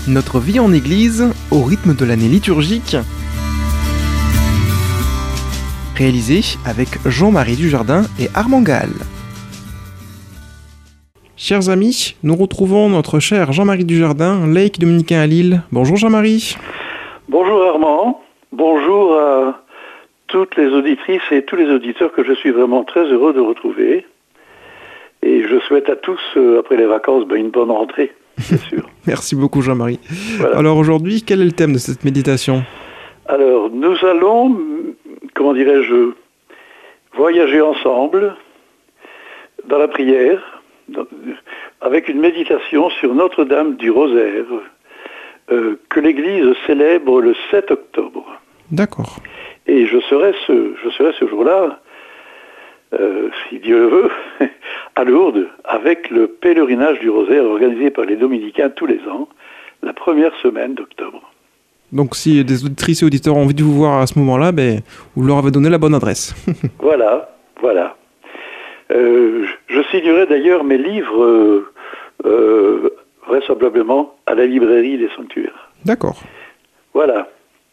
Notre vie en Église au rythme de l'année liturgique. Réalisé avec Jean-Marie Dujardin et Armand Gall. Chers amis, nous retrouvons notre cher Jean-Marie Dujardin, laïc dominicain à Lille. Bonjour Jean-Marie. Bonjour Armand, bonjour à toutes les auditrices et tous les auditeurs que je suis vraiment très heureux de retrouver. Et je souhaite à tous, après les vacances, une bonne rentrée, bien sûr. Merci beaucoup Jean-Marie. Voilà. Alors aujourd'hui, quel est le thème de cette méditation ? Alors, nous allons, voyager ensemble dans la prière, avec une méditation sur Notre-Dame du Rosaire, que l'Église célèbre le 7 octobre. D'accord. Et je serai ce jour-là, si Dieu le veut, à Lourdes, avec le pèlerinage du Rosaire organisé par les Dominicains tous les ans, la première semaine d'octobre. Donc si des auditrices et auditeurs ont envie de vous voir à ce moment-là, vous leur avez donné la bonne adresse. Voilà. Je signerai d'ailleurs mes livres vraisemblablement à la librairie des Sanctuaires. D'accord. Voilà.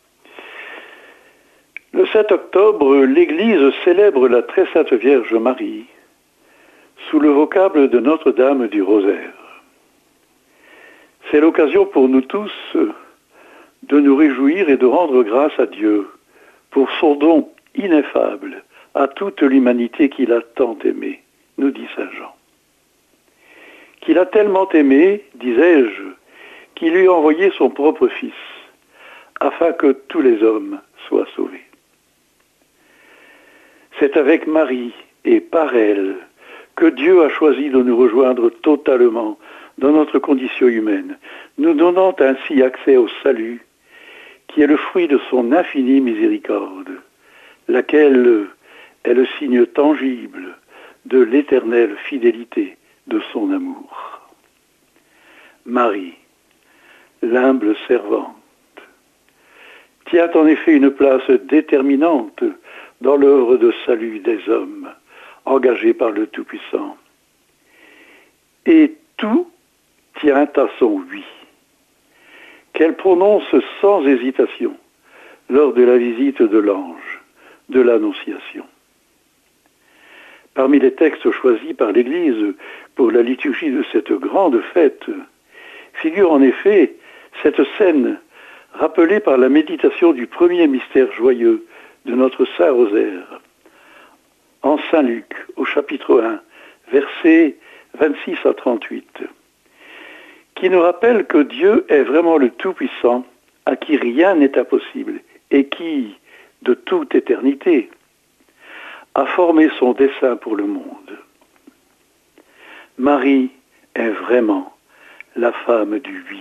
Le 7 octobre, l'Église célèbre la Très Sainte Vierge Marie sous le vocable de Notre-Dame du Rosaire. C'est l'occasion pour nous tous de nous réjouir et de rendre grâce à Dieu pour son don ineffable à toute l'humanité qu'il a tant aimée, nous dit Saint Jean. Qu'il a tellement aimé, disais-je, qu'il lui a envoyé son propre Fils, afin que tous les hommes soient sauvés. C'est avec Marie et par elle que Dieu a choisi de nous rejoindre totalement dans notre condition humaine, nous donnant ainsi accès au salut, qui est le fruit de son infinie miséricorde, laquelle est le signe tangible de l'éternelle fidélité de son amour. Marie, l'humble servante, tient en effet une place déterminante dans l'œuvre de salut des hommes, engagée par le Tout-Puissant. Et tout tient à son oui, qu'elle prononce sans hésitation lors de la visite de l'ange de l'Annonciation. Parmi les textes choisis par l'Église pour la liturgie de cette grande fête, figure en effet cette scène rappelée par la méditation du premier mystère joyeux de notre Saint Rosaire, en Saint Luc, au chapitre 1, versets 26 à 38, qui nous rappelle que Dieu est vraiment le Tout-Puissant, à qui rien n'est impossible, et qui, de toute éternité, a formé son dessein pour le monde. Marie est vraiment la femme du oui.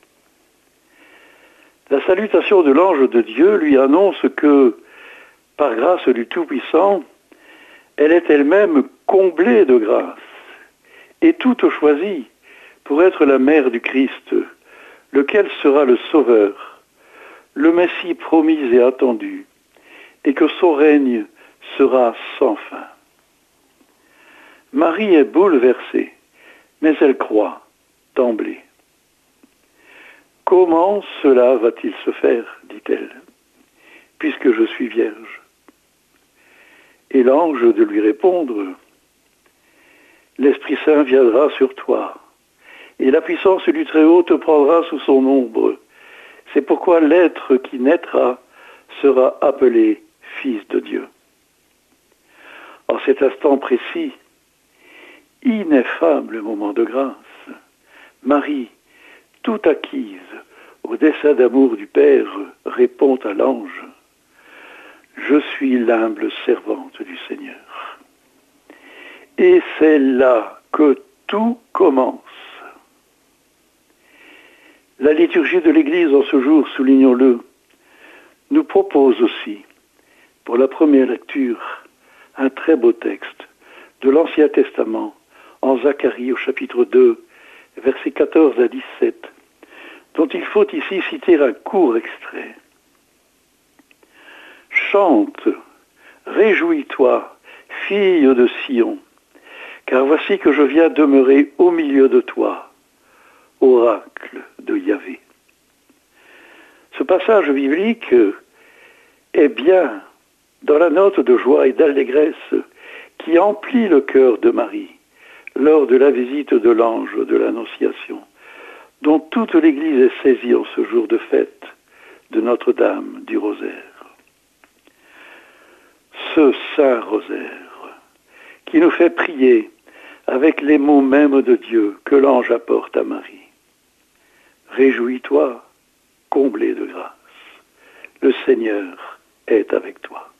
La salutation de l'ange de Dieu lui annonce que, par grâce du Tout-Puissant, elle est elle-même comblée de grâce et toute choisie pour être la mère du Christ, lequel sera le Sauveur, le Messie promis et attendu, et que son règne sera sans fin. Marie est bouleversée, mais elle croit d'emblée. Comment cela va-t-il se faire, dit-elle, puisque je suis vierge? Et l'ange de lui répondre, l'Esprit Saint viendra sur toi, et la puissance du Très-Haut te prendra sous son ombre. C'est pourquoi l'être qui naîtra sera appelé Fils de Dieu. En cet instant précis, ineffable moment de grâce, Marie, tout acquise au dessein d'amour du Père, répond à l'ange, « Je suis l'humble servante du Seigneur. » Et c'est là que tout commence. La liturgie de l'Église en ce jour, soulignons-le, nous propose aussi, pour la première lecture, un très beau texte de l'Ancien Testament, en Zacharie au chapitre 2, versets 14 à 17, dont il faut ici citer un court extrait. Chante, réjouis-toi, fille de Sion, car voici que je viens demeurer au milieu de toi, oracle de Yahvé. Ce passage biblique est bien dans la note de joie et d'allégresse qui emplit le cœur de Marie lors de la visite de l'ange de l'Annonciation, dont toute l'Église est saisie en ce jour de fête de Notre-Dame du Rosaire. Ce saint rosaire qui nous fait prier avec les mots mêmes de Dieu que l'ange apporte à Marie. Réjouis-toi, comblée de grâce, le Seigneur est avec toi.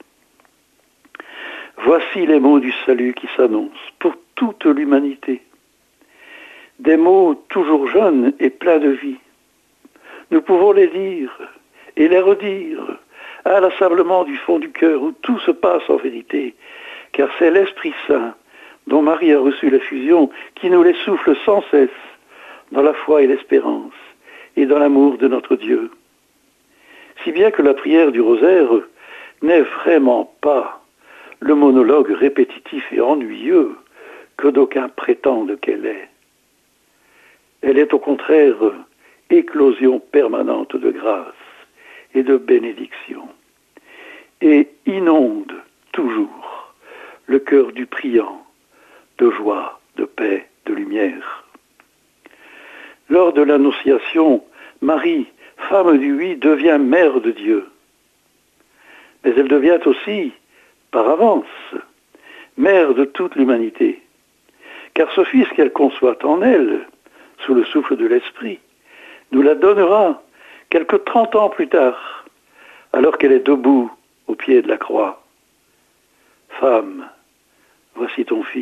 Voici les mots du salut qui s'annoncent pour toute l'humanité. Des mots toujours jeunes et pleins de vie. Nous pouvons les dire et les redire inlassablement du fond du cœur où tout se passe en vérité, car c'est l'Esprit Saint dont Marie a reçu l'effusion qui nous les souffle sans cesse dans la foi et l'espérance et dans l'amour de notre Dieu. Si bien que la prière du rosaire n'est vraiment pas le monologue répétitif et ennuyeux que d'aucuns prétendent qu'elle est. Elle est au contraire éclosion permanente de grâce et de bénédiction, et inonde toujours le cœur du priant de joie, de paix, de lumière. Lors de l'Annonciation, Marie, femme du oui, devient mère de Dieu. Mais elle devient aussi, par avance, mère de toute l'humanité. Car ce Fils qu'elle conçoit en elle, sous le souffle de l'Esprit, nous la donnera quelque 30 ans plus tard, alors qu'elle est debout au pied de la croix. Femme, voici ton Fils,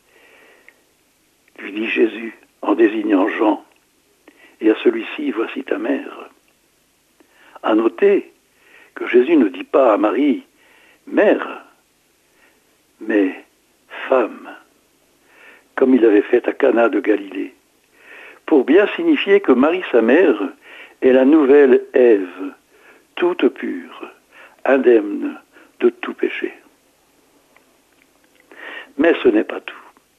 lui dit Jésus en désignant Jean, et à celui-ci, voici ta mère. À noter que Jésus ne dit pas à Marie, mère, mais femme, comme il avait fait à Cana de Galilée, pour bien signifier que Marie, sa mère, est la nouvelle Ève, toute pure, indemne de tout péché. Mais ce n'est pas tout.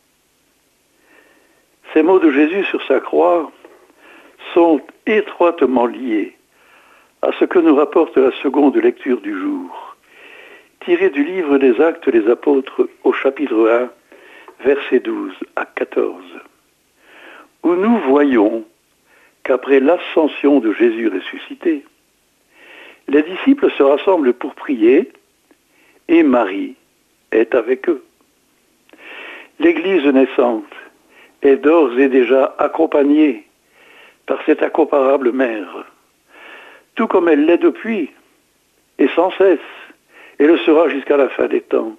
Ces mots de Jésus sur sa croix sont étroitement liés à ce que nous rapporte la seconde lecture du jour, tirée du livre des Actes des Apôtres au chapitre 1, versets 12 à 14, où nous voyons qu'après l'ascension de Jésus ressuscité, les disciples se rassemblent pour prier et Marie est avec eux. L'Église naissante est d'ores et déjà accompagnée par cette incomparable mère, tout comme elle l'est depuis, et sans cesse, et le sera jusqu'à la fin des temps.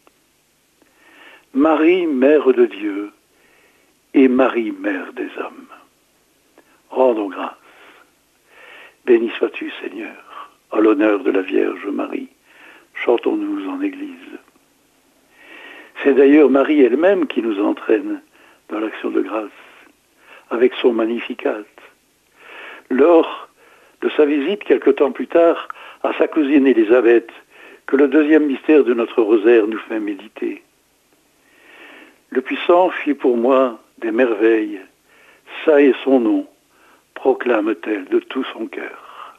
Marie, mère de Dieu, et Marie, mère des hommes. Rendons grâce. Béni sois-tu, Seigneur, à l'honneur de la Vierge Marie. Chantons-nous en Église. C'est d'ailleurs Marie elle-même qui nous entraîne dans l'action de grâce, avec son Magnificat. Lors de sa visite quelque temps plus tard à sa cousine Élisabeth, que le deuxième mystère de notre rosaire nous fait méditer. Le Puissant fit pour moi des merveilles, ça est son nom, proclame-t-elle de tout son cœur.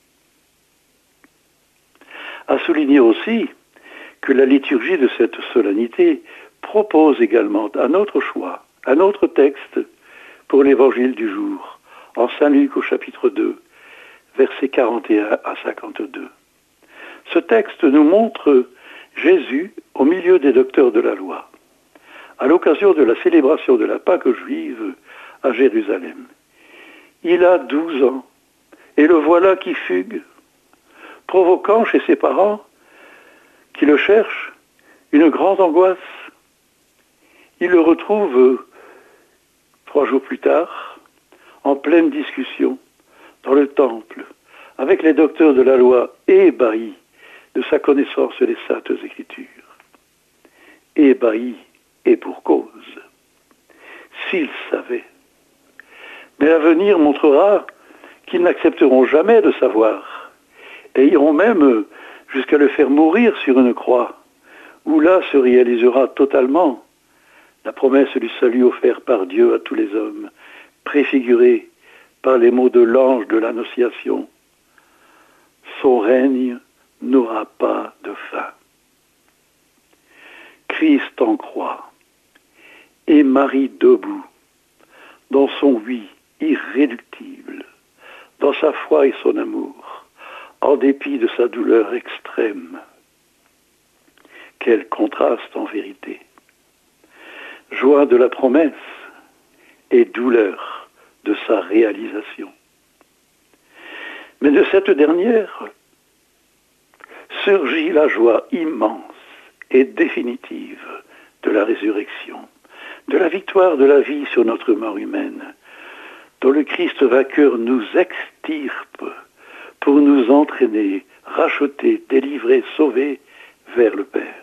À souligner aussi que la liturgie de cette solennité propose également un autre choix, un autre texte pour l'évangile du jour, en Saint Luc au chapitre 2, versets 41 à 52. Ce texte nous montre Jésus au milieu des docteurs de la loi, à l'occasion de la célébration de la Pâque juive à Jérusalem. Il a 12 ans, et le voilà qui fugue, provoquant chez ses parents, qui le cherchent, une grande angoisse. Il le retrouve 3 jours plus tard, en pleine discussion, dans le temple, avec les docteurs de la loi, ébahis de sa connaissance des Saintes Écritures. Ébahis et pour cause. S'ils savaient. Mais l'avenir montrera qu'ils n'accepteront jamais de savoir, et iront même jusqu'à le faire mourir sur une croix, où là se réalisera totalement la promesse du salut offert par Dieu à tous les hommes, préfigurée par les mots de l'ange de l'Annonciation. son règne n'aura pas de fin. Christ en croix et Marie debout, dans son oui irréductible, dans sa foi et son amour, en dépit de sa douleur extrême. Quel contraste en vérité! Joie de la promesse et douleur de sa réalisation. Mais de cette dernière surgit la joie immense et définitive de la résurrection, de la victoire de la vie sur notre mort humaine, dont le Christ vainqueur nous extirpe pour nous entraîner, racheter, délivrer, sauver vers le Père.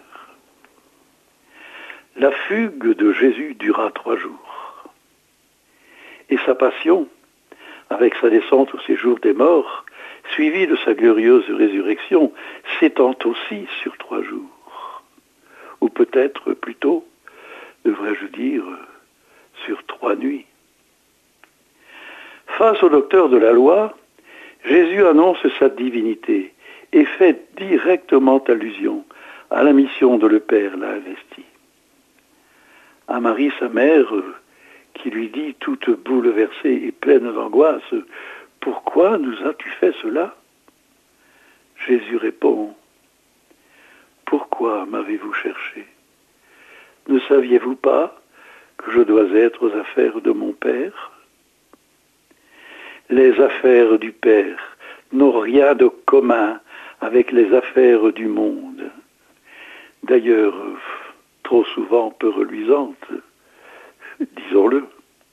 La fugue de Jésus dura 3 jours. Et sa passion, avec sa descente au séjour des morts, suivie de sa glorieuse résurrection, s'étend aussi sur 3 jours. Ou peut-être plutôt, devrais-je dire, sur 3 nuits. Face au docteur de la loi, Jésus annonce sa divinité et fait directement allusion à la mission dont le Père l'a investi. À Marie, sa mère, qui lui dit, toute bouleversée et pleine d'angoisse, « Pourquoi nous as-tu fait cela ?» Jésus répond, « Pourquoi m'avez-vous cherché? Ne saviez-vous pas que je dois être aux affaires de mon Père? Les affaires du Père n'ont rien de commun avec les affaires du monde. D'ailleurs, trop souvent peu reluisantes, disons-le.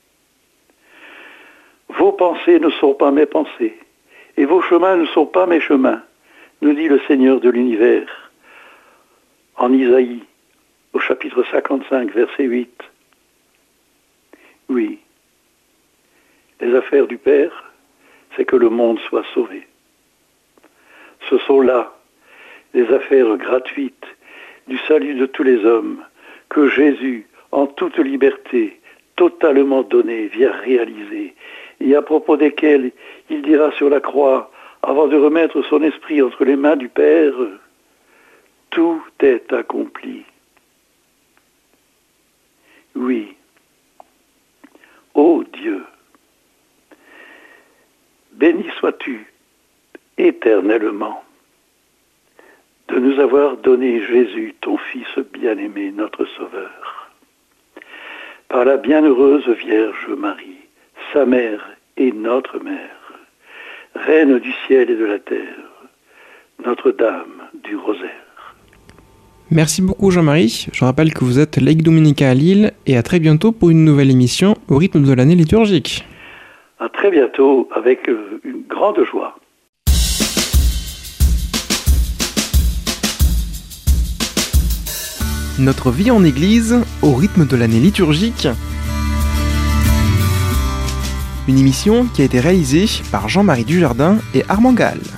Vos pensées ne sont pas mes pensées, et vos chemins ne sont pas mes chemins, nous dit le Seigneur de l'univers, en Isaïe, au chapitre 55, verset 8. Oui, les affaires du Père, c'est que le monde soit sauvé. Ce sont là les affaires gratuites du salut de tous les hommes que Jésus, en toute liberté, totalement donnée, vient réaliser, et à propos desquels il dira sur la croix, avant de remettre son esprit entre les mains du Père, « Tout est accompli. » Oui, ô Dieu, béni sois-tu éternellement de nous avoir donné Jésus, ton Fils bien-aimé, notre Sauveur. Par la bienheureuse Vierge Marie, sa mère et notre mère, Reine du ciel et de la terre, Notre-Dame du Rosaire. Merci beaucoup Jean-Marie. Je rappelle que vous êtes laïc dominicain à Lille et à très bientôt pour une nouvelle émission au rythme de l'année liturgique. À très bientôt avec une grande joie. Notre vie en Église au rythme de l'année liturgique. Une émission qui a été réalisée par Jean-Marie Dujardin et Armand Gall.